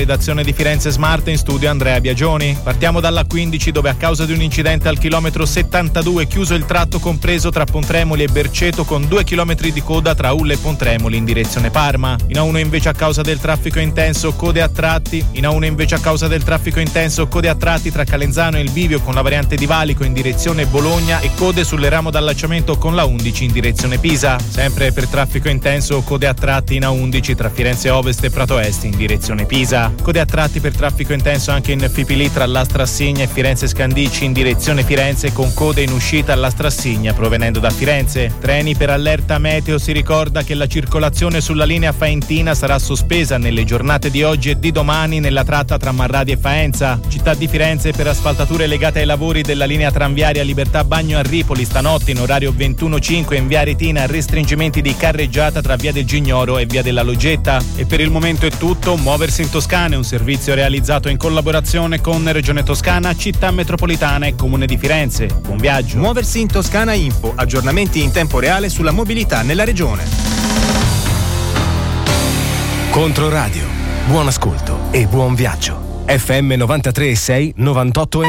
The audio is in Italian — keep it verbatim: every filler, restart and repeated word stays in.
redazione di Firenze Smart, in studio Andrea Biagioni. Partiamo dalla quindici, dove a causa di un incidente al chilometro settantadue è chiuso il tratto compreso tra Pontremoli e Berceto, con due chilometri di coda tra Ulla e Pontremoli in direzione Parma. In A uno invece a causa del traffico intenso code a tratti. In A uno invece a causa del traffico intenso code a tratti tra Calenzano e il Bivio con la variante di Valico in direzione Bologna e code sulle ramo d'allacciamento con la undici in direzione Pisa. Sempre per traffico intenso code a tratti in A undici tra Firenze Ovest e Prato Est in direzione Pisa. Code a tratti per traffico intenso anche in Fipili tra Lastra Assigna e Firenze Scandicci in direzione Firenze, con code in uscita a Lastra Assigna provenendo da Firenze. Treni per allerta meteo. Si ricorda che la circolazione sulla linea Faentina sarà sospesa nelle giornate di oggi e di domani nella tratta tra Marradi e Faenza. Città di Firenze per asfaltature legate ai lavori della linea tranviaria Libertà Bagno a Ripoli stanotte in orario ventuno cinque. In via Retina restringimenti di carreggiata tra via del Gignoro e via della Logetta. E per il momento è tutto. Muoversi in Toscana è un servizio realizzato in collaborazione con Regione Toscana, Città Metropolitana e Comune di Firenze. Buon viaggio. Muoversi in Toscana Info, aggiornamenti in tempo reale sulla mobilità nella regione. Controradio, buon ascolto e buon viaggio. F M novantatré e sei, novantotto